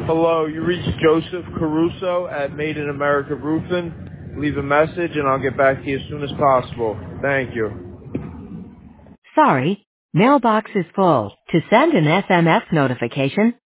Hello, you reached Joseph Caruso at Made in America Roofing. Leave a message and I'll get back to you as soon as possible. Thank you. Sorry, mailbox is full. To send an SMS notification,